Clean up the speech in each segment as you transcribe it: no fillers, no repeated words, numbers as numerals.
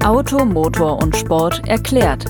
Auto, Motor und Sport erklärt.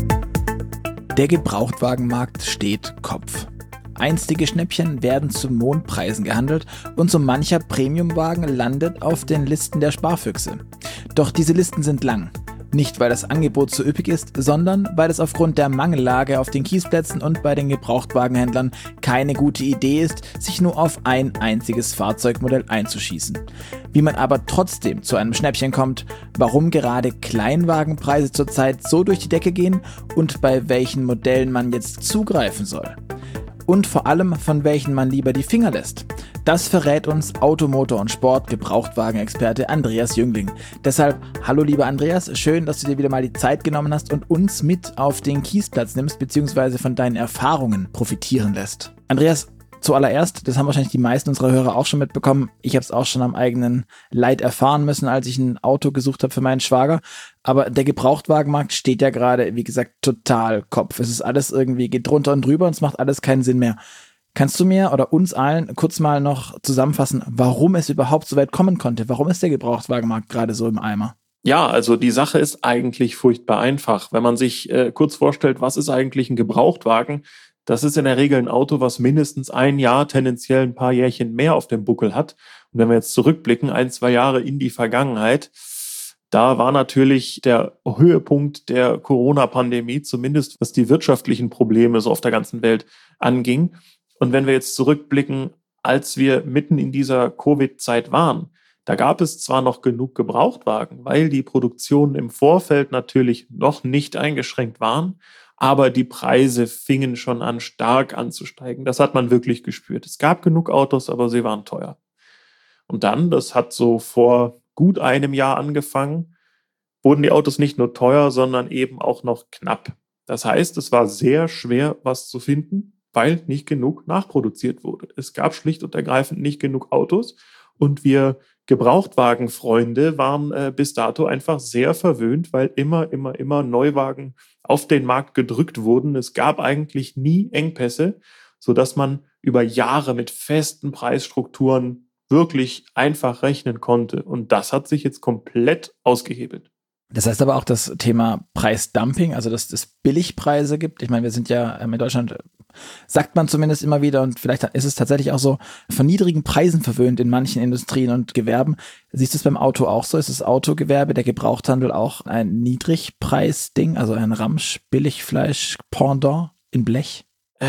Der Gebrauchtwagenmarkt steht Kopf. Einstige Schnäppchen werden zu Mondpreisen gehandelt und so mancher Premiumwagen landet auf den Listen der Sparfüchse. Doch diese Listen sind lang. Nicht, weil das Angebot so üppig ist, sondern weil es aufgrund der Mangellage auf den Kiesplätzen und bei den Gebrauchtwagenhändlern keine gute Idee ist, sich nur auf ein einziges Fahrzeugmodell einzuschießen. Wie man aber trotzdem zu einem Schnäppchen kommt, warum gerade Kleinwagenpreise zurzeit so durch die Decke gehen und bei welchen Modellen man jetzt zugreifen soll. Und vor allem, von welchen man lieber die Finger lässt. Das verrät uns Auto, Motor und Sport Gebrauchtwagenexperte Andreas Jüngling. Deshalb, hallo lieber Andreas, schön, dass du dir wieder mal die Zeit genommen hast und uns mit auf den Kiesplatz nimmst, beziehungsweise von deinen Erfahrungen profitieren lässt. Andreas, zuallererst, das haben wahrscheinlich die meisten unserer Hörer auch schon mitbekommen, ich habe es auch schon am eigenen Leid erfahren müssen, als ich ein Auto gesucht habe für meinen Schwager. Aber der Gebrauchtwagenmarkt steht ja gerade, wie gesagt, total Kopf. Es ist alles irgendwie, geht drunter und drüber und es macht alles keinen Sinn mehr. Kannst du mir oder uns allen kurz mal noch zusammenfassen, warum es überhaupt so weit kommen konnte? Warum ist der Gebrauchtwagenmarkt gerade so im Eimer? Ja, also die Sache ist eigentlich furchtbar einfach. Wenn man sich kurz vorstellt, was ist eigentlich ein Gebrauchtwagen? Das ist in der Regel ein Auto, was mindestens ein Jahr, tendenziell ein paar Jährchen mehr auf dem Buckel hat. Und wenn wir jetzt zurückblicken, 1-2 Jahre in die Vergangenheit, da war natürlich der Höhepunkt der Corona-Pandemie, zumindest was die wirtschaftlichen Probleme so auf der ganzen Welt anging. Und wenn wir jetzt zurückblicken, als wir mitten in dieser Covid-Zeit waren, da gab es zwar noch genug Gebrauchtwagen, weil die Produktionen im Vorfeld natürlich noch nicht eingeschränkt waren, aber die Preise fingen schon an, stark anzusteigen. Das hat man wirklich gespürt. Es gab genug Autos, aber sie waren teuer. Und dann, das hat so vor gut einem Jahr angefangen, wurden die Autos nicht nur teuer, sondern eben auch noch knapp. Das heißt, es war sehr schwer, was zu finden, weil nicht genug nachproduziert wurde. Es gab schlicht und ergreifend nicht genug Autos und wir Gebrauchtwagenfreunde waren bis dato einfach sehr verwöhnt, weil immer Neuwagen auf den Markt gedrückt wurden. Es gab eigentlich nie Engpässe, sodass man über Jahre mit festen Preisstrukturen wirklich einfach rechnen konnte. Und das hat sich jetzt komplett ausgehebelt. Das heißt aber auch das Thema Preisdumping, also dass es Billigpreise gibt. Ich meine, wir sind ja in Deutschland, sagt man zumindest immer wieder, und vielleicht ist es tatsächlich auch so, von niedrigen Preisen verwöhnt in manchen Industrien und Gewerben. Siehst du es beim Auto auch so? Ist das Autogewerbe, der Gebrauchthandel auch ein Niedrigpreisding, also ein Ramsch-Billigfleisch-Pendant in Blech?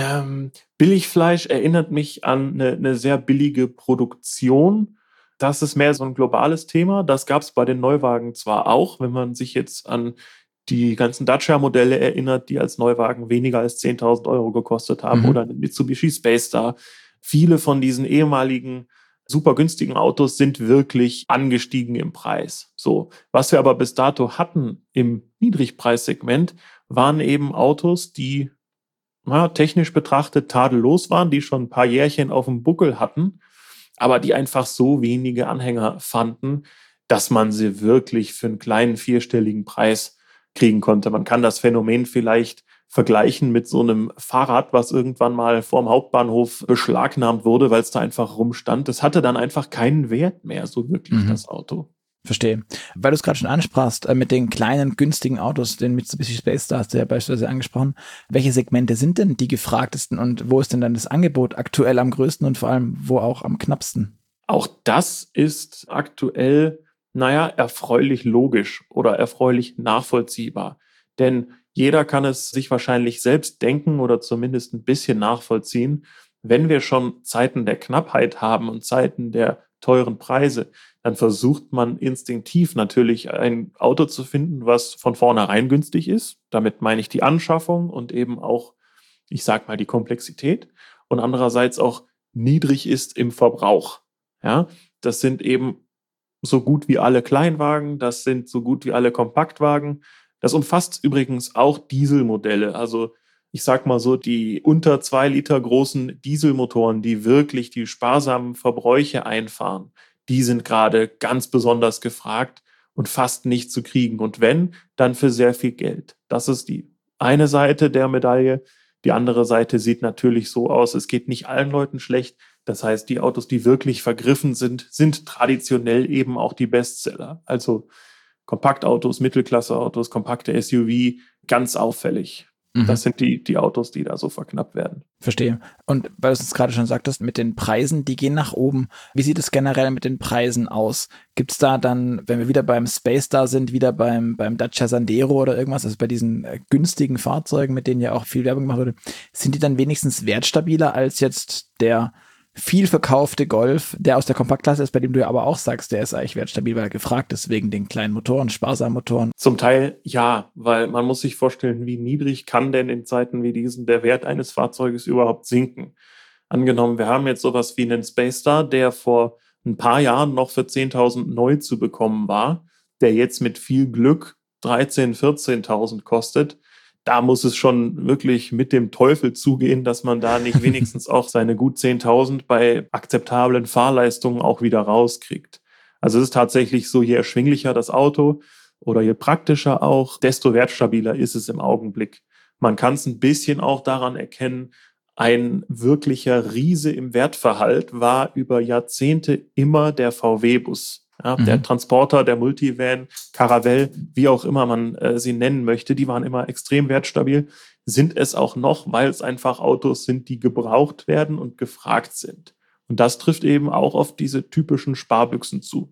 Billigfleisch erinnert mich an eine sehr billige Produktion. Das ist mehr so ein globales Thema. Das gab es bei den Neuwagen zwar auch, wenn man sich jetzt an die ganzen Dacia-Modelle erinnert, die als Neuwagen weniger als 10.000 Euro gekostet haben, oder eine Mitsubishi Space Star. Viele von diesen ehemaligen super günstigen Autos sind wirklich angestiegen im Preis. So, was wir aber bis dato hatten im Niedrigpreissegment, waren eben Autos, die technisch betrachtet tadellos waren, die schon ein paar Jährchen auf dem Buckel hatten, aber die einfach so wenige Anhänger fanden, dass man sie wirklich für einen kleinen vierstelligen Preis kriegen konnte. Man kann das Phänomen vielleicht vergleichen mit so einem Fahrrad, was irgendwann mal vorm Hauptbahnhof beschlagnahmt wurde, weil es da einfach rumstand. Das hatte dann einfach keinen Wert mehr, so wirklich, das Auto. Verstehe. Weil du es gerade schon ansprachst, mit den kleinen, günstigen Autos, den Mitsubishi Space Star hast du ja beispielsweise angesprochen. Welche Segmente sind denn die gefragtesten und wo ist denn dann das Angebot aktuell am größten und vor allem wo auch am knappsten? Auch das ist aktuell, erfreulich logisch oder erfreulich nachvollziehbar. Denn jeder kann es sich wahrscheinlich selbst denken oder zumindest ein bisschen nachvollziehen. Wenn wir schon Zeiten der Knappheit haben und Zeiten der teuren Preise, dann versucht man instinktiv natürlich ein Auto zu finden, was von vornherein günstig ist. Damit meine ich die Anschaffung und eben auch, ich sag mal, die Komplexität und andererseits auch niedrig ist im Verbrauch. Ja, das sind eben so gut wie alle Kleinwagen, das sind so gut wie alle Kompaktwagen. Das umfasst übrigens auch Dieselmodelle. Also ich sag mal so, die unter 2 Liter großen Dieselmotoren, die wirklich die sparsamen Verbräuche einfahren, die sind gerade ganz besonders gefragt und fast nicht zu kriegen. Und wenn, dann für sehr viel Geld. Das ist die eine Seite der Medaille. Die andere Seite sieht natürlich so aus, es geht nicht allen Leuten schlecht. Das heißt, die Autos, die wirklich vergriffen sind, sind traditionell eben auch die Bestseller. Also Kompaktautos, Mittelklasseautos, kompakte SUV ganz auffällig. Das sind die Autos, die da so verknappt werden. Verstehe. Und weil du es gerade schon sagtest, mit den Preisen, die gehen nach oben. Wie sieht es generell mit den Preisen aus? Gibt es da dann, wenn wir wieder beim Space Star sind, wieder beim Dacia Sandero oder irgendwas, also bei diesen günstigen Fahrzeugen, mit denen ja auch viel Werbung gemacht wurde, sind die dann wenigstens wertstabiler als jetzt der viel verkaufte Golf, der aus der Kompaktklasse ist, bei dem du ja aber auch sagst, der ist eigentlich wertstabil, weil er gefragt ist wegen den kleinen Motoren, sparsamen Motoren? Zum Teil ja, weil man muss sich vorstellen, wie niedrig kann denn in Zeiten wie diesen der Wert eines Fahrzeuges überhaupt sinken. Angenommen, wir haben jetzt sowas wie einen Space Star, der vor ein paar Jahren noch für 10.000 neu zu bekommen war, der jetzt mit viel Glück 13.000, 14.000 kostet. Da muss es schon wirklich mit dem Teufel zugehen, dass man da nicht wenigstens auch seine gut 10.000 bei akzeptablen Fahrleistungen auch wieder rauskriegt. Also es ist tatsächlich so, je erschwinglicher das Auto oder je praktischer auch, desto wertstabiler ist es im Augenblick. Man kann es ein bisschen auch daran erkennen, ein wirklicher Riese im Wertverhalt war über Jahrzehnte immer der VW-Bus. Ja, der Transporter, der Multivan, Caravelle, wie auch immer man sie nennen möchte, die waren immer extrem wertstabil, sind es auch noch, weil es einfach Autos sind, die gebraucht werden und gefragt sind. Und das trifft eben auch auf diese typischen Sparbüchsen zu.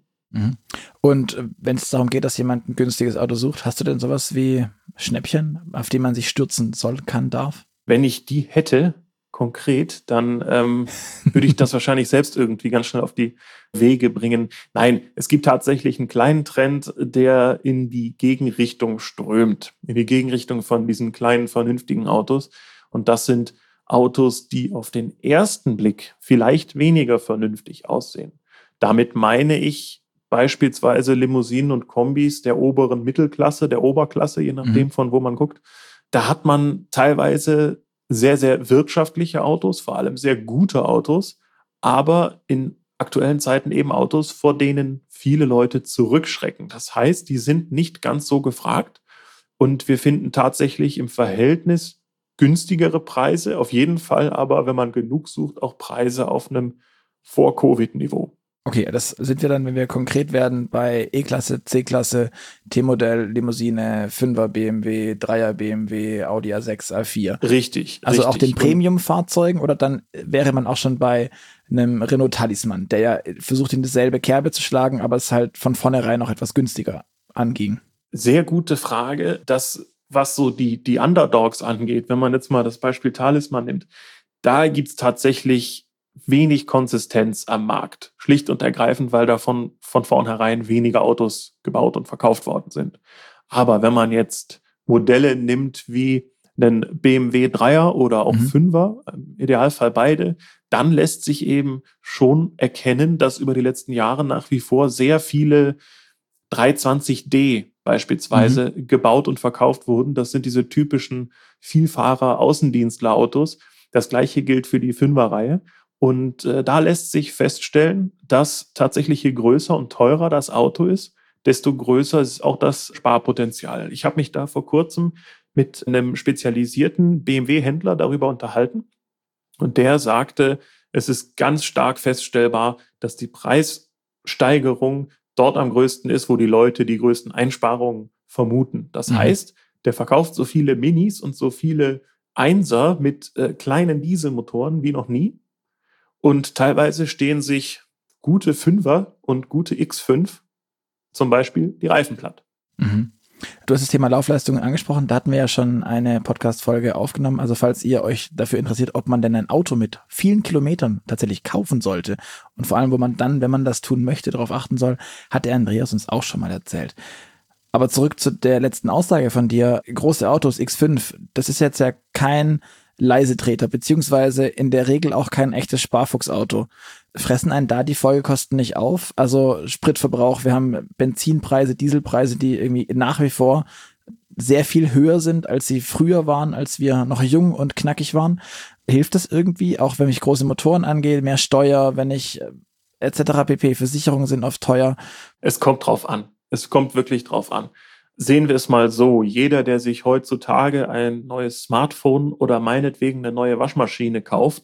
Und wenn es darum geht, dass jemand ein günstiges Auto sucht, hast du denn sowas wie Schnäppchen, auf die man sich stürzen soll, kann, darf? Wenn ich die hätte, konkret, dann würde ich das wahrscheinlich selbst irgendwie ganz schnell auf die Wege bringen. Nein, es gibt tatsächlich einen kleinen Trend, der in die Gegenrichtung strömt, in die Gegenrichtung von diesen kleinen, vernünftigen Autos. Und das sind Autos, die auf den ersten Blick vielleicht weniger vernünftig aussehen. Damit meine ich beispielsweise Limousinen und Kombis der oberen Mittelklasse, der Oberklasse, je nachdem von wo man guckt. Da hat man teilweise sehr, sehr wirtschaftliche Autos, vor allem sehr gute Autos, aber in aktuellen Zeiten eben Autos, vor denen viele Leute zurückschrecken. Das heißt, die sind nicht ganz so gefragt und wir finden tatsächlich im Verhältnis günstigere Preise, auf jeden Fall aber, wenn man genug sucht, auch Preise auf einem Vor-Covid-Niveau. Okay, das sind wir dann, wenn wir konkret werden, bei E-Klasse, C-Klasse, T-Modell, Limousine, 5er BMW, 3er BMW, Audi A6, A4. Richtig. Also richtig. auch den Premium-Fahrzeugen, oder dann wäre man auch schon bei einem Renault Talisman, der ja versucht, in dieselbe Kerbe zu schlagen, aber es halt von vornherein noch etwas günstiger anging. Sehr gute Frage. Das, was so die Underdogs angeht, wenn man jetzt mal das Beispiel Talisman nimmt, da gibt's tatsächlich wenig Konsistenz am Markt. Schlicht und ergreifend, weil davon von vornherein weniger Autos gebaut und verkauft worden sind. Aber wenn man jetzt Modelle nimmt wie einen BMW 3er oder auch 5er, im Idealfall beide, dann lässt sich eben schon erkennen, dass über die letzten Jahre nach wie vor sehr viele 320d beispielsweise gebaut und verkauft wurden. Das sind diese typischen Vielfahrer-Außendienstler-Autos. Das gleiche gilt für die 5er-Reihe. Und da lässt sich feststellen, dass tatsächlich je größer und teurer das Auto ist, desto größer ist auch das Sparpotenzial. Ich habe mich da vor kurzem mit einem spezialisierten BMW-Händler darüber unterhalten und der sagte, es ist ganz stark feststellbar, dass die Preissteigerung dort am größten ist, wo die Leute die größten Einsparungen vermuten. Das heißt, der verkauft so viele Minis und so viele Einser mit kleinen Dieselmotoren wie noch nie. Und teilweise stehen sich gute 5er und gute X5 zum Beispiel die Reifen platt. Du hast das Thema Laufleistungen angesprochen, da hatten wir ja schon eine Podcast-Folge aufgenommen. Also falls ihr euch dafür interessiert, ob man denn ein Auto mit vielen Kilometern tatsächlich kaufen sollte und vor allem, wo man dann, wenn man das tun möchte, darauf achten soll, hat der Andreas uns auch schon mal erzählt. Aber zurück zu der letzten Aussage von dir, große Autos, X5, das ist jetzt ja kein Leisetreter, beziehungsweise in der Regel auch kein echtes Sparfuchsauto. Fressen einen da die Folgekosten nicht auf? Also Spritverbrauch, wir haben Benzinpreise, Dieselpreise, die irgendwie nach wie vor sehr viel höher sind, als sie früher waren, als wir noch jung und knackig waren. Hilft das irgendwie, auch wenn ich große Motoren angehe, mehr Steuer, wenn ich etc. pp. Versicherungen sind oft teuer? Es kommt drauf an. Es kommt wirklich drauf an. Sehen wir es mal so, jeder, der sich heutzutage ein neues Smartphone oder meinetwegen eine neue Waschmaschine kauft,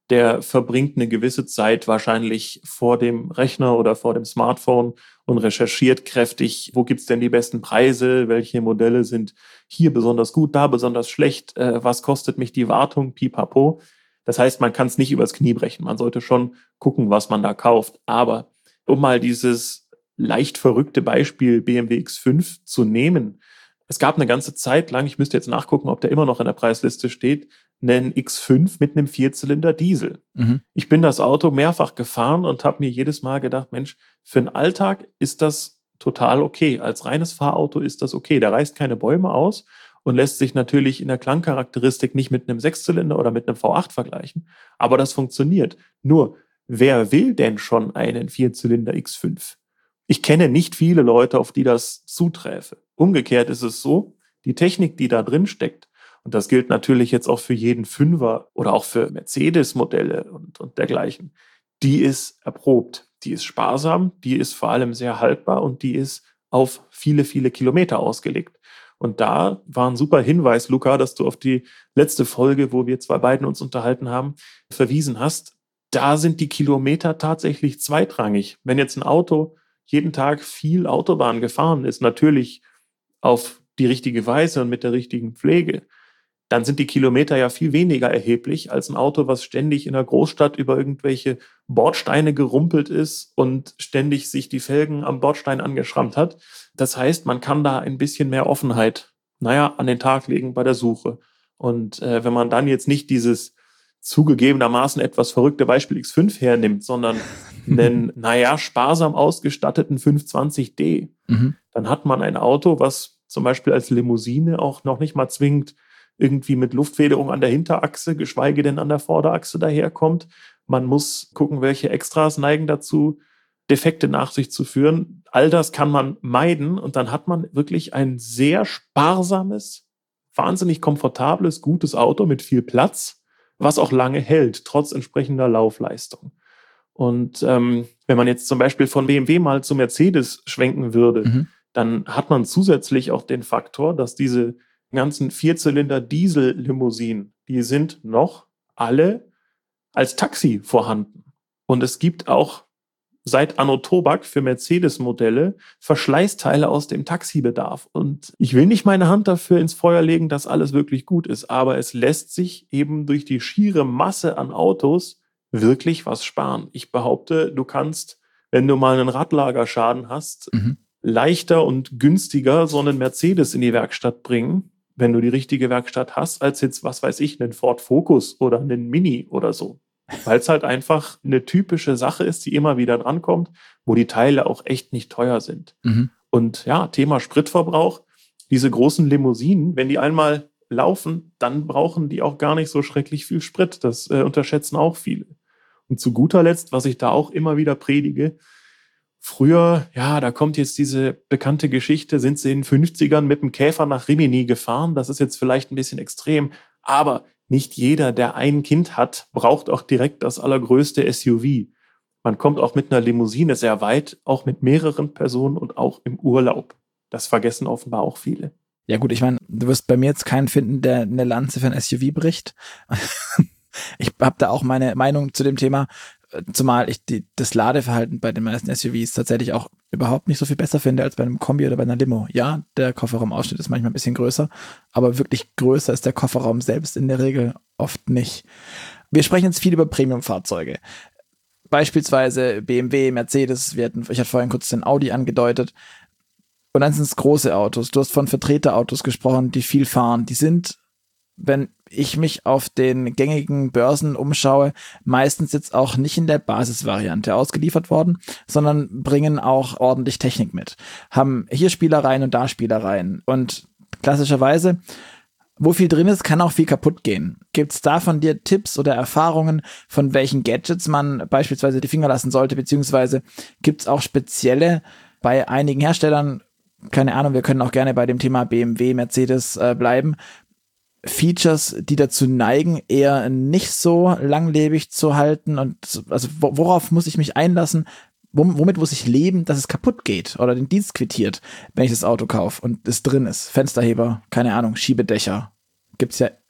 der verbringt eine gewisse Zeit wahrscheinlich vor dem Rechner oder vor dem Smartphone und recherchiert kräftig, wo gibt's denn die besten Preise, welche Modelle sind hier besonders gut, da besonders schlecht, was kostet mich die Wartung, pipapo. Das heißt, man kann es nicht übers Knie brechen. Man sollte schon gucken, was man da kauft. Aber um mal dieses leicht verrückte Beispiel BMW X5 zu nehmen, es gab eine ganze Zeit lang, ich müsste jetzt nachgucken, ob der immer noch in der Preisliste steht, einen X5 mit einem Vierzylinder Diesel. Ich bin das Auto mehrfach gefahren und habe mir jedes Mal gedacht, Mensch, für den Alltag ist das total okay. Als reines Fahrauto ist das okay. Der reißt keine Bäume aus und lässt sich natürlich in der Klangcharakteristik nicht mit einem Sechszylinder oder mit einem V8 vergleichen. Aber das funktioniert. Nur, wer will denn schon einen Vierzylinder X5? Ich kenne nicht viele Leute, auf die das zuträfe. Umgekehrt ist es so, die Technik, die da drin steckt, und das gilt natürlich jetzt auch für jeden Fünfer oder auch für Mercedes-Modelle und dergleichen, die ist erprobt, die ist sparsam, die ist vor allem sehr haltbar und die ist auf viele, viele Kilometer ausgelegt. Und da war ein super Hinweis, Luca, dass du auf die letzte Folge, wo wir zwei beiden uns unterhalten haben, verwiesen hast. Da sind die Kilometer tatsächlich zweitrangig. Wenn jetzt ein Auto jeden Tag viel Autobahn gefahren ist, natürlich auf die richtige Weise und mit der richtigen Pflege, dann sind die Kilometer ja viel weniger erheblich als ein Auto, was ständig in der Großstadt über irgendwelche Bordsteine gerumpelt ist und ständig sich die Felgen am Bordstein angeschrammt hat. Das heißt, man kann da ein bisschen mehr Offenheit, an den Tag legen bei der Suche. Und wenn man dann jetzt nicht dieses zugegebenermaßen etwas verrückte Beispiel X5 hernimmt, sondern einen, sparsam ausgestatteten 520D, dann hat man ein Auto, was zum Beispiel als Limousine auch noch nicht mal zwingend irgendwie mit Luftfederung an der Hinterachse, geschweige denn an der Vorderachse daherkommt. Man muss gucken, welche Extras neigen dazu, Defekte nach sich zu führen. All das kann man meiden und dann hat man wirklich ein sehr sparsames, wahnsinnig komfortables, gutes Auto mit viel Platz, was auch lange hält, trotz entsprechender Laufleistung. Und wenn man jetzt zum Beispiel von BMW mal zu Mercedes schwenken würde, dann hat man zusätzlich auch den Faktor, dass diese ganzen Vierzylinder-Diesel-Limousinen, die sind noch alle als Taxi vorhanden. Und es gibt auch seit Anno Tobak für Mercedes-Modelle Verschleißteile aus dem Taxibedarf. Und ich will nicht meine Hand dafür ins Feuer legen, dass alles wirklich gut ist, aber es lässt sich eben durch die schiere Masse an Autos wirklich was sparen. Ich behaupte, du kannst, wenn du mal einen Radlagerschaden hast, leichter und günstiger so einen Mercedes in die Werkstatt bringen, wenn du die richtige Werkstatt hast, als jetzt, was weiß ich, einen Ford Focus oder einen Mini oder so. Weil es halt einfach eine typische Sache ist, die immer wieder drankommt, wo die Teile auch echt nicht teuer sind. Und ja, Thema Spritverbrauch, diese großen Limousinen, wenn die einmal laufen, dann brauchen die auch gar nicht so schrecklich viel Sprit. Das unterschätzen auch viele. Und zu guter Letzt, was ich da auch immer wieder predige, früher, da kommt jetzt diese bekannte Geschichte, sind sie in den 50ern mit dem Käfer nach Rimini gefahren. Das ist jetzt vielleicht ein bisschen extrem, aber nicht jeder, der ein Kind hat, braucht auch direkt das allergrößte SUV. Man kommt auch mit einer Limousine sehr weit, auch mit mehreren Personen und auch im Urlaub. Das vergessen offenbar auch viele. Ja gut, ich meine, du wirst bei mir jetzt keinen finden, der eine Lanze für ein SUV bricht. Ich habe da auch meine Meinung zu dem Thema, zumal ich das Ladeverhalten bei den meisten SUVs tatsächlich auch überhaupt nicht so viel besser finde als bei einem Kombi oder bei einer Limo. Ja, der Kofferraumausschnitt ist manchmal ein bisschen größer, aber wirklich größer ist der Kofferraum selbst in der Regel oft nicht. Wir sprechen jetzt viel über Premium-Fahrzeuge. Beispielsweise BMW, Mercedes, ich hatte vorhin kurz den Audi angedeutet. Und dann sind es große Autos. Du hast von Vertreterautos gesprochen, die viel fahren. Die sind, wenn ich mich auf den gängigen Börsen umschaue, meistens jetzt auch nicht in der Basisvariante ausgeliefert worden, sondern bringen auch ordentlich Technik mit. Haben hier Spielereien und da Spielereien. Und klassischerweise, wo viel drin ist, kann auch viel kaputt gehen. Gibt's da von dir Tipps oder Erfahrungen, von welchen Gadgets man beispielsweise die Finger lassen sollte, beziehungsweise gibt's auch spezielle bei einigen Herstellern, keine Ahnung, wir können auch gerne bei dem Thema BMW, Mercedes bleiben, Features, die dazu neigen, eher nicht so langlebig zu halten und also worauf muss ich mich einlassen, womit muss ich leben, dass es kaputt geht oder den Dienst quittiert, wenn ich das Auto kaufe und es drin ist. Fensterheber, keine Ahnung, Schiebedächer. Gibt's ja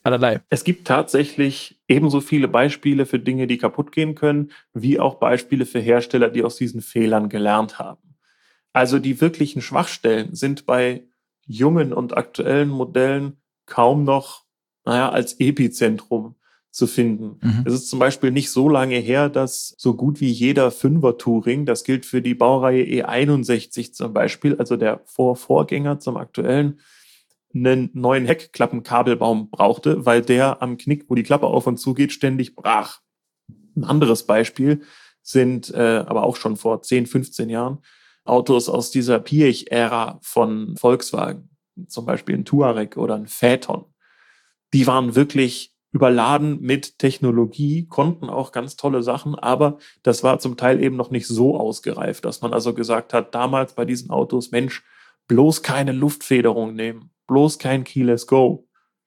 allerlei. Es gibt tatsächlich ebenso viele Beispiele für Dinge, die kaputt gehen können, wie auch Beispiele für Hersteller, die aus diesen Fehlern gelernt haben. Also die wirklichen Schwachstellen sind bei jungen und aktuellen Modellen kaum noch, als Epizentrum zu finden. Es ist zum Beispiel nicht so lange her, dass so gut wie jeder 5er Touring, das gilt für die Baureihe E61 zum Beispiel, also der Vorgänger zum aktuellen, einen neuen Heckklappenkabelbaum brauchte, weil der am Knick, wo die Klappe auf und zu geht, ständig brach. Ein anderes Beispiel sind aber auch schon vor 10, 15 Jahren Autos aus dieser Piëch-Ära von Volkswagen, zum Beispiel ein Touareg oder ein Phaeton. Die waren wirklich überladen mit Technologie, konnten auch ganz tolle Sachen, aber das war zum Teil eben noch nicht so ausgereift, dass man also gesagt hat, damals bei diesen Autos, Mensch, bloß keine Luftfederung nehmen, bloß kein Keyless Go.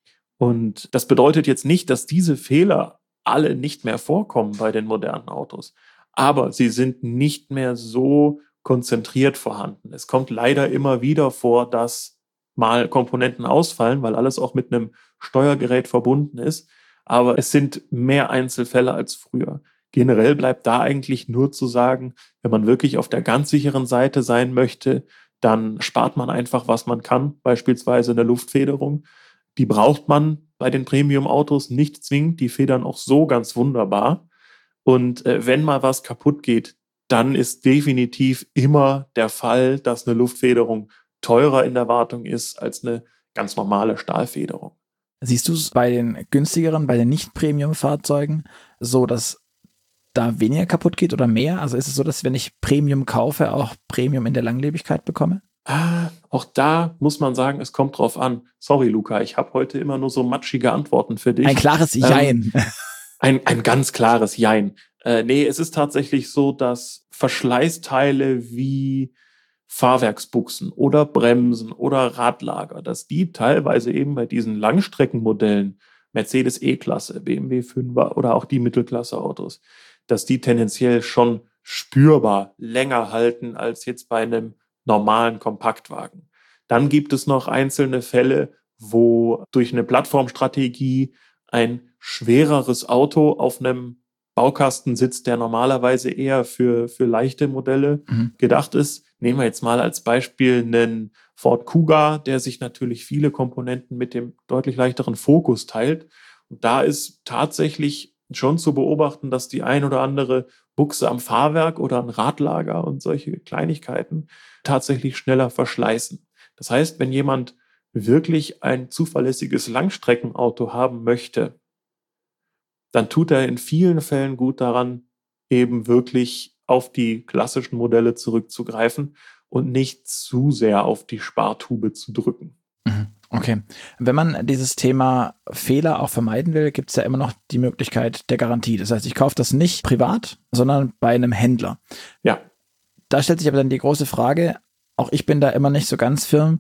Und das bedeutet jetzt nicht, dass diese Fehler alle nicht mehr vorkommen bei den modernen Autos, aber sie sind nicht mehr so konzentriert vorhanden. Es kommt leider immer wieder vor, dass mal Komponenten ausfallen, weil alles auch mit einem Steuergerät verbunden ist. Aber es sind mehr Einzelfälle als früher. Generell bleibt da eigentlich nur zu sagen, wenn man wirklich auf der ganz sicheren Seite sein möchte, dann spart man einfach, was man kann, beispielsweise eine Luftfederung. Die braucht man bei den Premium-Autos nicht zwingend, die federn auch so ganz wunderbar. Und wenn mal was kaputt geht, dann ist definitiv immer der Fall, dass eine Luftfederung teurer in der Wartung ist als eine ganz normale Stahlfederung. Siehst du es bei den günstigeren, bei den Nicht-Premium-Fahrzeugen so, dass da weniger kaputt geht oder mehr? Also ist es so, dass wenn ich Premium kaufe, auch Premium in der Langlebigkeit bekomme? Auch da muss man sagen, es kommt drauf an. Sorry, Luca, ich habe heute immer nur so matschige Antworten für dich. Ein klares Jein. Ein ganz klares Jein. Nee, es ist tatsächlich so, dass Verschleißteile wie Fahrwerksbuchsen oder Bremsen oder Radlager, dass die teilweise eben bei diesen Langstreckenmodellen, Mercedes E-Klasse, BMW 5er oder auch die Mittelklasse-Autos, dass die tendenziell schon spürbar länger halten als jetzt bei einem normalen Kompaktwagen. Dann gibt es noch einzelne Fälle, wo durch eine Plattformstrategie ein schwereres Auto auf einem Baukasten sitzt, der normalerweise eher für leichte Modelle gedacht ist. Nehmen wir jetzt mal als Beispiel einen Ford Kuga, der sich natürlich viele Komponenten mit dem deutlich leichteren Focus teilt. Und da ist tatsächlich schon zu beobachten, dass die ein oder andere Buchse am Fahrwerk oder ein Radlager und solche Kleinigkeiten tatsächlich schneller verschleißen. Das heißt, wenn jemand wirklich ein zuverlässiges Langstreckenauto haben möchte, dann tut er in vielen Fällen gut daran, eben wirklich auf die klassischen Modelle zurückzugreifen und nicht zu sehr auf die Spartube zu drücken. Okay. Wenn man dieses Thema Fehler auch vermeiden will, gibt es ja immer noch die Möglichkeit der Garantie. Das heißt, ich kaufe das nicht privat, sondern bei einem Händler. Ja. Da stellt sich aber dann die große Frage, auch ich bin da immer nicht so ganz firm,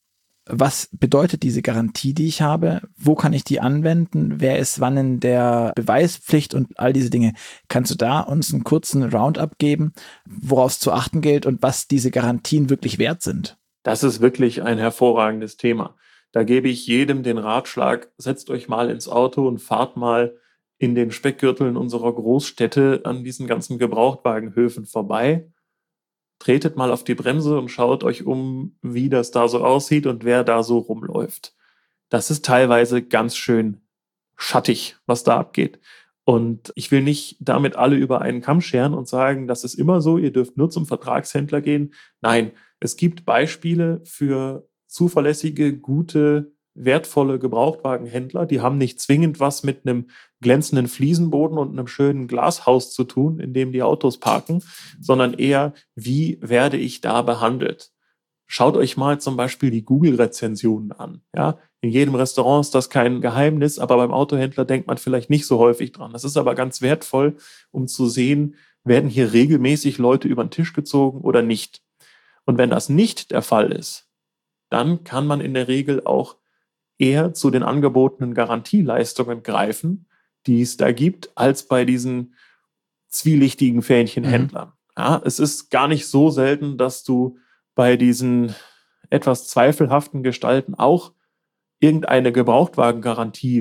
was bedeutet diese Garantie, die ich habe? Wo kann ich die anwenden? Wer ist wann in der Beweispflicht und all diese Dinge? Kannst du da uns einen kurzen Roundup geben, worauf es zu achten gilt und was diese Garantien wirklich wert sind? Das ist wirklich ein hervorragendes Thema. Da gebe ich jedem den Ratschlag, setzt euch mal ins Auto und fahrt mal in den Speckgürteln unserer Großstädte an diesen ganzen Gebrauchtwagenhöfen vorbei. Tretet mal auf die Bremse und schaut euch um, wie das da so aussieht und wer da so rumläuft. Das ist teilweise ganz schön schattig, was da abgeht. Und ich will nicht damit alle über einen Kamm scheren und sagen, das ist immer so, ihr dürft nur zum Vertragshändler gehen. Nein, es gibt Beispiele für zuverlässige, gute, wertvolle Gebrauchtwagenhändler. Die haben nicht zwingend was mit einem glänzenden Fliesenboden und einem schönen Glashaus zu tun, in dem die Autos parken, sondern eher, wie werde ich da behandelt? Schaut euch mal zum Beispiel die Google-Rezensionen an. Ja, in jedem Restaurant ist das kein Geheimnis, aber beim Autohändler denkt man vielleicht nicht so häufig dran. Das ist aber ganz wertvoll, um zu sehen, werden hier regelmäßig Leute über den Tisch gezogen oder nicht. Und wenn das nicht der Fall ist, dann kann man in der Regel auch eher zu den angebotenen Garantieleistungen greifen, die es da gibt, als bei diesen zwielichtigen Fähnchenhändlern. Ja, es ist gar nicht so selten, dass du bei diesen etwas zweifelhaften Gestalten auch irgendeine Gebrauchtwagengarantie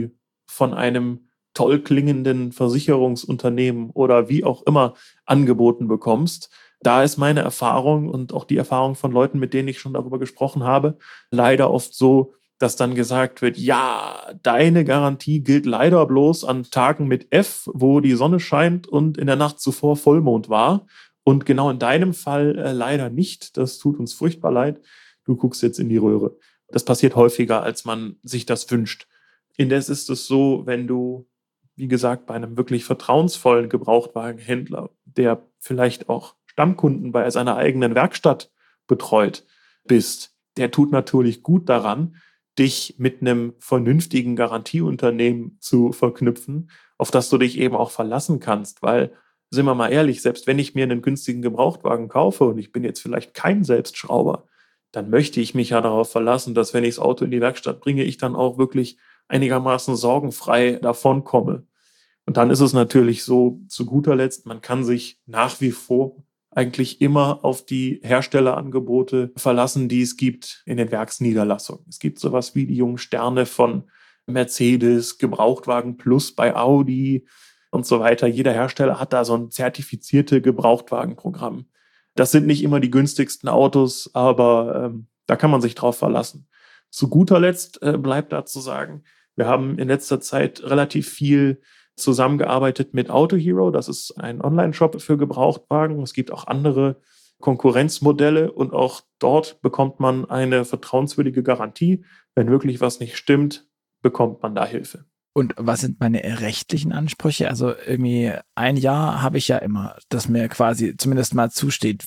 von einem toll klingenden Versicherungsunternehmen oder wie auch immer angeboten bekommst. Da ist meine Erfahrung und auch die Erfahrung von Leuten, mit denen ich schon darüber gesprochen habe, leider oft so, dass dann gesagt wird, ja, deine Garantie gilt leider bloß an Tagen mit F, wo die Sonne scheint und in der Nacht zuvor Vollmond war. Und genau in deinem Fall leider nicht. Das tut uns furchtbar leid. Du guckst jetzt in die Röhre. Das passiert häufiger, als man sich das wünscht. Indes ist es so, wenn du, wie gesagt, bei einem wirklich vertrauensvollen Gebrauchtwagenhändler, der vielleicht auch Stammkunden bei seiner eigenen Werkstatt betreut bist, der tut natürlich gut daran, dich mit einem vernünftigen Garantieunternehmen zu verknüpfen, auf das du dich eben auch verlassen kannst. Weil, sind wir mal ehrlich, selbst wenn ich mir einen günstigen Gebrauchtwagen kaufe und ich bin jetzt vielleicht kein Selbstschrauber, dann möchte ich mich ja darauf verlassen, dass wenn ich das Auto in die Werkstatt bringe, ich dann auch wirklich einigermaßen sorgenfrei davonkomme. Und dann ist es natürlich so, zu guter Letzt, man kann sich nach wie vor eigentlich immer auf die Herstellerangebote verlassen, die es gibt in den Werksniederlassungen. Es gibt sowas wie die jungen Sterne von Mercedes, Gebrauchtwagen Plus bei Audi und so weiter. Jeder Hersteller hat da so ein zertifizierte Gebrauchtwagenprogramm. Das sind nicht immer die günstigsten Autos, aber da kann man sich drauf verlassen. Zu guter Letzt bleibt da zu sagen, wir haben in letzter Zeit relativ viel zusammengearbeitet mit Autohero. Das ist ein Online-Shop für Gebrauchtwagen. Es gibt auch andere Konkurrenzmodelle und auch dort bekommt man eine vertrauenswürdige Garantie. Wenn wirklich was nicht stimmt, bekommt man da Hilfe. Und was sind meine rechtlichen Ansprüche? Also irgendwie 1 Jahr habe ich ja immer, das mir quasi zumindest mal zusteht.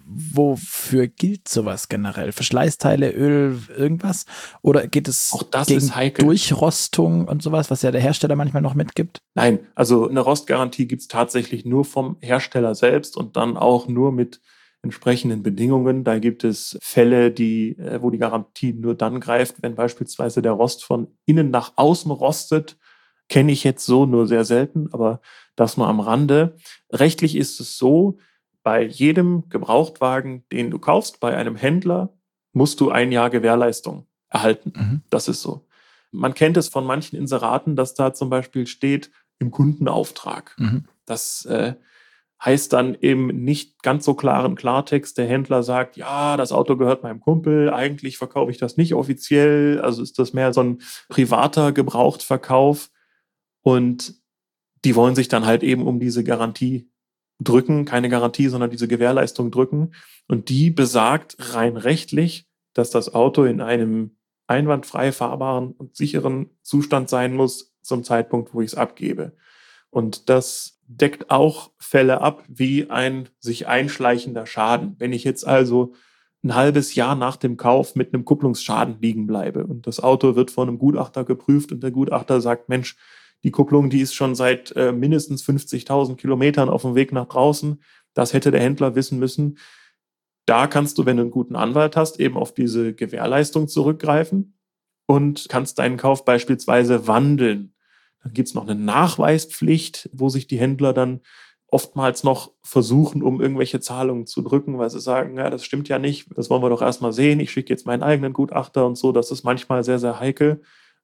Wofür gilt sowas generell? Verschleißteile, Öl, irgendwas? Oder geht es auch das gegen ist heikel. Durchrostung und sowas, was ja der Hersteller manchmal noch mitgibt? Nein, also eine Rostgarantie gibt es tatsächlich nur vom Hersteller selbst und dann auch nur mit entsprechenden Bedingungen. Da gibt es Fälle, wo die Garantie nur dann greift, wenn beispielsweise der Rost von innen nach außen rostet. Kenne ich jetzt so nur sehr selten, aber das nur am Rande. Rechtlich ist es so, bei jedem Gebrauchtwagen, den du kaufst, bei einem Händler, musst du 1 Jahr Gewährleistung erhalten. Mhm. Das ist so. Man kennt es von manchen Inseraten, dass da zum Beispiel steht, im Kundenauftrag. Mhm. Das heißt dann im nicht ganz so klaren Klartext, der Händler sagt, ja, das Auto gehört meinem Kumpel, eigentlich verkaufe ich das nicht offiziell, also ist das mehr so ein privater Gebrauchtverkauf und die wollen sich dann halt eben um diese Garantie drücken, keine Garantie, sondern diese Gewährleistung drücken. Und die besagt rein rechtlich, dass das Auto in einem einwandfrei fahrbaren und sicheren Zustand sein muss zum Zeitpunkt, wo ich es abgebe. Und das deckt auch Fälle ab wie ein sich einschleichender Schaden. Wenn ich jetzt also ein halbes Jahr nach dem Kauf mit einem Kupplungsschaden liegen bleibe und das Auto wird von einem Gutachter geprüft und der Gutachter sagt, Mensch, die Kupplung, die ist schon seit mindestens 50.000 Kilometern auf dem Weg nach draußen. Das hätte der Händler wissen müssen. Da kannst du, wenn du einen guten Anwalt hast, eben auf diese Gewährleistung zurückgreifen und kannst deinen Kauf beispielsweise wandeln. Dann gibt es noch eine Nachweispflicht, wo sich die Händler dann oftmals noch versuchen, um irgendwelche Zahlungen zu drücken, weil sie sagen, ja, das stimmt ja nicht, das wollen wir doch erstmal sehen, ich schicke jetzt meinen eigenen Gutachter und so. Das ist manchmal sehr, sehr heikel.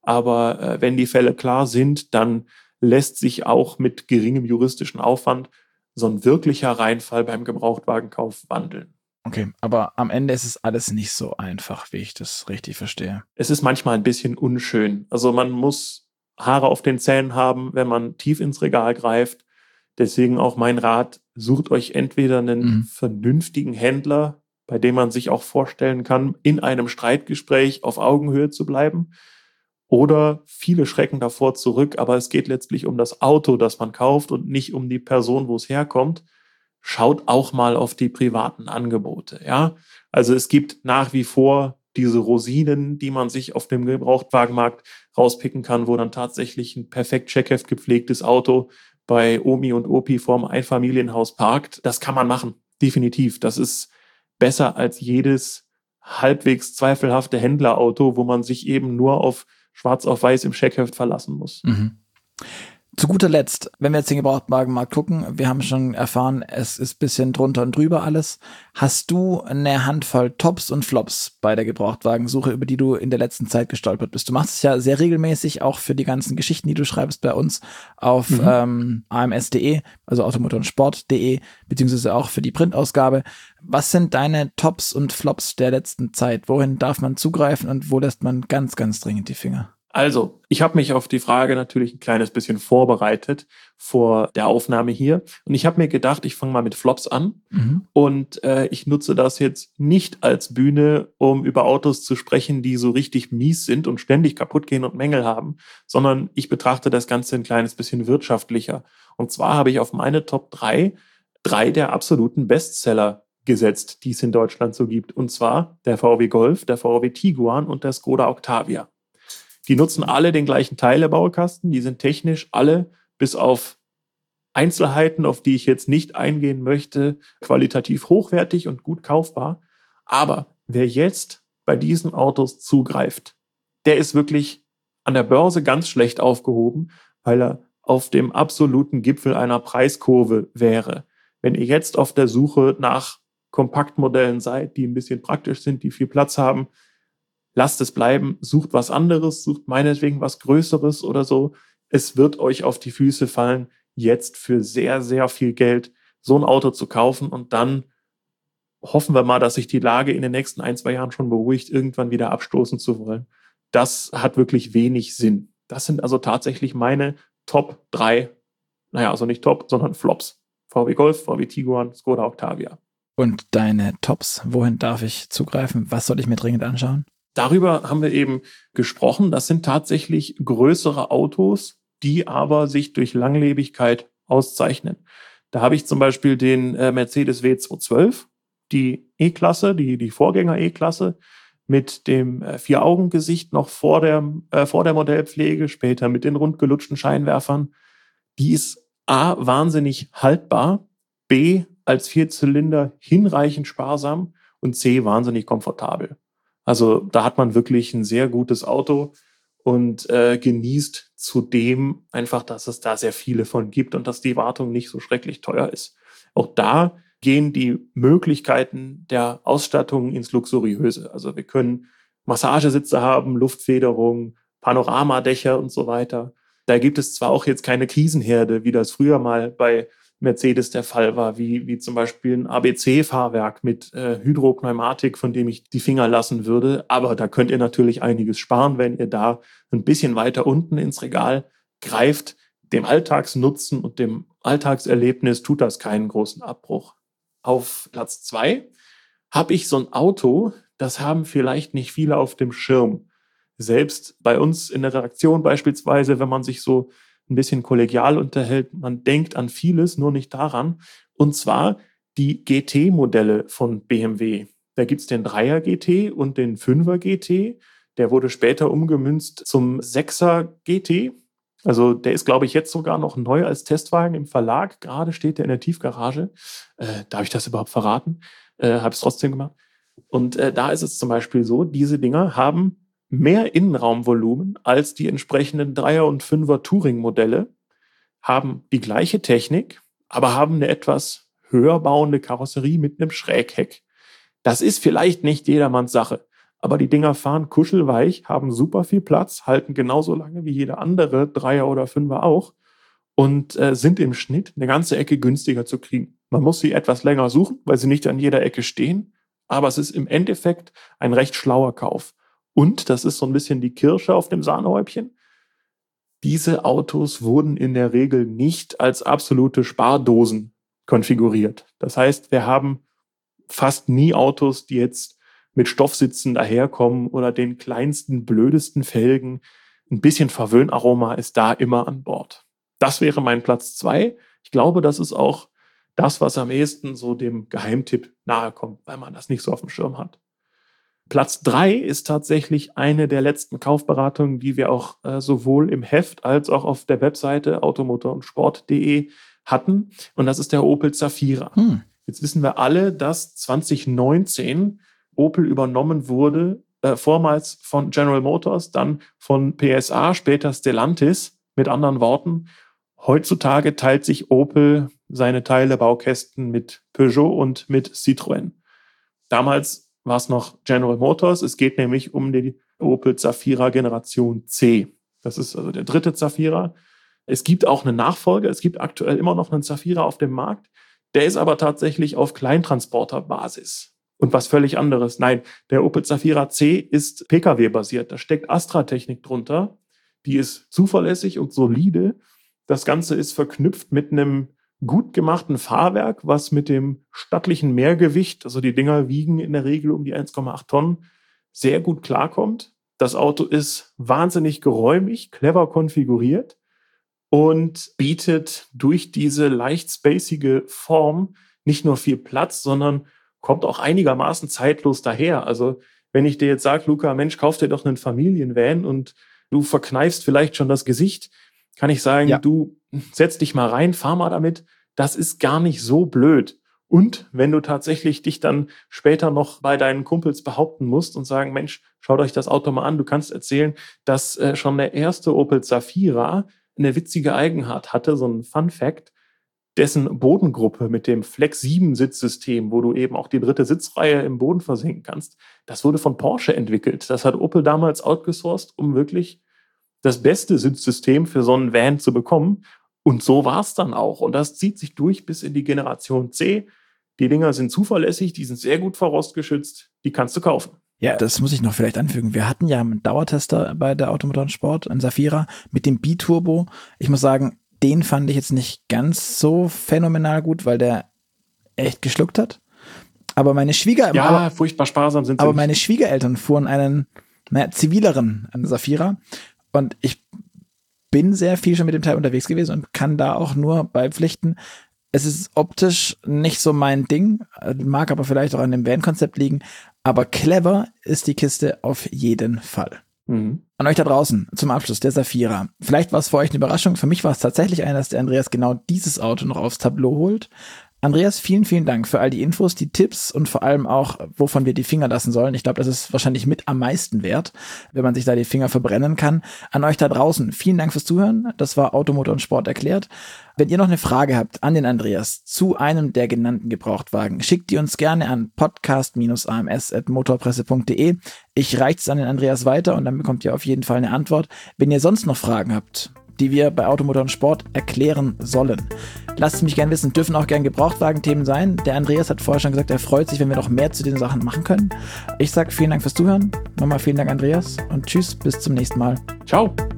Aber wenn die Fälle klar sind, dann lässt sich auch mit geringem juristischen Aufwand so ein wirklicher Reinfall beim Gebrauchtwagenkauf wandeln. Okay, aber am Ende ist es alles nicht so einfach, wie ich das richtig verstehe. Es ist manchmal ein bisschen unschön. Also man muss Haare auf den Zähnen haben, wenn man tief ins Regal greift. Deswegen auch mein Rat, sucht euch entweder einen vernünftigen Händler, bei dem man sich auch vorstellen kann, in einem Streitgespräch auf Augenhöhe zu bleiben. Oder viele schrecken davor zurück, aber es geht letztlich um das Auto, das man kauft und nicht um die Person, wo es herkommt. Schaut auch mal auf die privaten Angebote, ja. Also es gibt nach wie vor diese Rosinen, die man sich auf dem Gebrauchtwagenmarkt rauspicken kann, wo dann tatsächlich ein perfekt Checkheft gepflegtes Auto bei Omi und Opi vorm Einfamilienhaus parkt. Das kann man machen, definitiv. Das ist besser als jedes halbwegs zweifelhafte Händlerauto, wo man sich eben nur auf schwarz auf weiß im Checkheft verlassen muss. Mhm. Zu guter Letzt, wenn wir jetzt den Gebrauchtwagenmarkt gucken, wir haben schon erfahren, es ist ein bisschen drunter und drüber alles. Hast du eine Handvoll Tops und Flops bei der Gebrauchtwagensuche, über die du in der letzten Zeit gestolpert bist? Du machst es ja sehr regelmäßig, auch für die ganzen Geschichten, die du schreibst bei uns auf ams.de, also Automotor und Sport.de, beziehungsweise auch für die Printausgabe. Was sind deine Tops und Flops der letzten Zeit? Wohin darf man zugreifen und wo lässt man ganz, ganz dringend die Finger? Also, ich habe mich auf die Frage natürlich ein kleines bisschen vorbereitet vor der Aufnahme hier. Und ich habe mir gedacht, ich fange mal mit Flops an. Und ich nutze das jetzt nicht als Bühne, um über Autos zu sprechen, die so richtig mies sind und ständig kaputt gehen und Mängel haben, sondern ich betrachte das Ganze ein kleines bisschen wirtschaftlicher. Und zwar habe ich auf meine Top 3 der absoluten Bestseller gesetzt, die es in Deutschland so gibt. Und zwar der VW Golf, der VW Tiguan und der Skoda Octavia. Die nutzen alle den gleichen Teilebaukasten, die sind technisch alle bis auf Einzelheiten, auf die ich jetzt nicht eingehen möchte, qualitativ hochwertig und gut kaufbar. Aber wer jetzt bei diesen Autos zugreift, der ist wirklich an der Börse ganz schlecht aufgehoben, weil er auf dem absoluten Gipfel einer Preiskurve wäre. Wenn ihr jetzt auf der Suche nach Kompaktmodellen seid, die ein bisschen praktisch sind, die viel Platz haben, lasst es bleiben, sucht was anderes, sucht meinetwegen was Größeres oder so. Es wird euch auf die Füße fallen, jetzt für sehr, sehr viel Geld so ein Auto zu kaufen und dann hoffen wir mal, dass sich die Lage in den nächsten 1-2 Jahren schon beruhigt, irgendwann wieder abstoßen zu wollen. Das hat wirklich wenig Sinn. Das sind also tatsächlich meine Top 3, also nicht Top, sondern Flops. VW Golf, VW Tiguan, Skoda Octavia. Und deine Tops, wohin darf ich zugreifen? Was soll ich mir dringend anschauen? Darüber haben wir eben gesprochen. Das sind tatsächlich größere Autos, die aber sich durch Langlebigkeit auszeichnen. Da habe ich zum Beispiel den Mercedes W212, die E-Klasse, die Vorgänger-E-Klasse, mit dem 4-Augen-Gesicht noch vor der Modellpflege, später mit den rundgelutschten Scheinwerfern. Die ist A, wahnsinnig haltbar, B, als 4-Zylinder hinreichend sparsam und C, wahnsinnig komfortabel. Also da hat man wirklich ein sehr gutes Auto und genießt zudem einfach, dass es da sehr viele von gibt und dass die Wartung nicht so schrecklich teuer ist. Auch da gehen die Möglichkeiten der Ausstattung ins Luxuriöse. Also wir können Massagesitze haben, Luftfederung, Panoramadächer und so weiter. Da gibt es zwar auch jetzt keine Krisenherde, wie das früher mal bei Mercedes der Fall war, wie zum Beispiel ein ABC-Fahrwerk mit Hydropneumatik, von dem ich die Finger lassen würde. Aber da könnt ihr natürlich einiges sparen, wenn ihr da ein bisschen weiter unten ins Regal greift. Dem Alltagsnutzen und dem Alltagserlebnis tut das keinen großen Abbruch. Auf Platz 2 habe ich so ein Auto, das haben vielleicht nicht viele auf dem Schirm. Selbst bei uns in der Redaktion beispielsweise, wenn man sich so ein bisschen kollegial unterhält, man denkt an vieles, nur nicht daran. Und zwar die GT-Modelle von BMW. Da gibt's den 3er GT und den 5er GT. Der wurde später umgemünzt zum 6er GT. Also der ist, glaube ich, jetzt sogar noch neu als Testwagen im Verlag. Gerade steht der in der Tiefgarage. Darf ich das überhaupt verraten? Habe es trotzdem gemacht. Und da ist es zum Beispiel so, diese Dinger haben mehr Innenraumvolumen als die entsprechenden 3er und 5er Touring-Modelle, haben die gleiche Technik, aber haben eine etwas höher bauende Karosserie mit einem Schrägheck. Das ist vielleicht nicht jedermanns Sache, aber die Dinger fahren kuschelweich, haben super viel Platz, halten genauso lange wie jeder andere 3er oder 5er auch und sind im Schnitt eine ganze Ecke günstiger zu kriegen. Man muss sie etwas länger suchen, weil sie nicht an jeder Ecke stehen, aber es ist im Endeffekt ein recht schlauer Kauf. Und, das ist so ein bisschen die Kirsche auf dem Sahnehäubchen, diese Autos wurden in der Regel nicht als absolute Spardosen konfiguriert. Das heißt, wir haben fast nie Autos, die jetzt mit Stoffsitzen daherkommen oder den kleinsten, blödesten Felgen. Ein bisschen Verwöhnaroma ist da immer an Bord. Das wäre mein Platz 2. Ich glaube, das ist auch das, was am ehesten so dem Geheimtipp nahe kommt, weil man das nicht so auf dem Schirm hat. Platz 3 ist tatsächlich eine der letzten Kaufberatungen, die wir auch sowohl im Heft als auch auf der Webseite automotor und sport.de hatten. Und das ist der Opel Zafira. Jetzt wissen wir alle, dass 2019 Opel übernommen wurde, vormals von General Motors, dann von PSA, später Stellantis, mit anderen Worten. Heutzutage teilt sich Opel seine Teile-Baukästen mit Peugeot und mit Citroën. Damals war es noch General Motors. Es geht nämlich um die Opel Zafira Generation C. Das ist also der 3. Zafira. Es gibt auch einen Nachfolger. Es gibt aktuell immer noch einen Zafira auf dem Markt. Der ist aber tatsächlich auf Kleintransporterbasis. Und was völlig anderes. Nein, der Opel Zafira C ist Pkw-basiert. Da steckt Astra-Technik drunter. Die ist zuverlässig und solide. Das Ganze ist verknüpft mit einem gut gemachten Fahrwerk, was mit dem stattlichen Mehrgewicht, also die Dinger wiegen in der Regel um die 1,8 Tonnen, sehr gut klarkommt. Das Auto ist wahnsinnig geräumig, clever konfiguriert und bietet durch diese leicht spacige Form nicht nur viel Platz, sondern kommt auch einigermaßen zeitlos daher. Also wenn ich dir jetzt sage, Luca, Mensch, kauf dir doch einen Familienvan und du verkneifst vielleicht schon das Gesicht, kann ich sagen, Du setz dich mal rein, fahr mal damit. Das ist gar nicht so blöd. Und wenn du tatsächlich dich dann später noch bei deinen Kumpels behaupten musst und sagen, Mensch, schaut euch das Auto mal an, du kannst erzählen, dass schon der erste Opel Zafira eine witzige Eigenart hatte, so ein Fun Fact, dessen Bodengruppe mit dem Flex 7 Sitzsystem, wo du eben auch die 3. Sitzreihe im Boden versenken kannst, das wurde von Porsche entwickelt. Das hat Opel damals outgesourced, um wirklich das beste Sitzsystem für so einen Van zu bekommen. Und so war es dann auch. Und das zieht sich durch bis in die Generation C. Die Dinger sind zuverlässig, die sind sehr gut vor Rost geschützt, die kannst du kaufen. Ja, das muss ich noch vielleicht anfügen. Wir hatten ja einen Dauertester bei der Automotor Sport, einen Zafira mit dem Biturbo. Ich muss sagen, den fand ich jetzt nicht ganz so phänomenal gut, weil der echt geschluckt hat. Aber meine furchtbar sparsam sind sie. Aber meine Schwiegereltern fuhren einen zivileren Zafira. Und ich bin sehr viel schon mit dem Teil unterwegs gewesen und kann da auch nur beipflichten. Es ist optisch nicht so mein Ding, mag aber vielleicht auch an dem Van-Konzept liegen. Aber clever ist die Kiste auf jeden Fall. Mhm. An euch da draußen, zum Abschluss, der Zafira. Vielleicht war es für euch eine Überraschung. Für mich war es tatsächlich dass der Andreas genau dieses Auto noch aufs Tableau holt. Andreas, vielen, vielen Dank für all die Infos, die Tipps und vor allem auch, wovon wir die Finger lassen sollen. Ich glaube, das ist wahrscheinlich mit am meisten wert, wenn man sich da die Finger verbrennen kann. An euch da draußen, vielen Dank fürs Zuhören. Das war Automotor und Sport erklärt. Wenn ihr noch eine Frage habt an den Andreas zu einem der genannten Gebrauchtwagen, schickt die uns gerne an podcast-ams@motorpresse.de. Ich reiche es an den Andreas weiter und dann bekommt ihr auf jeden Fall eine Antwort. Wenn ihr sonst noch Fragen habt, die wir bei Automotor und Sport erklären sollen, lasst es mich gerne wissen. Dürfen auch gerne Gebrauchtwagen-Themen sein. Der Andreas hat vorher schon gesagt, er freut sich, wenn wir noch mehr zu den Sachen machen können. Ich sage vielen Dank fürs Zuhören. Nochmal vielen Dank, Andreas. Und tschüss, bis zum nächsten Mal. Ciao.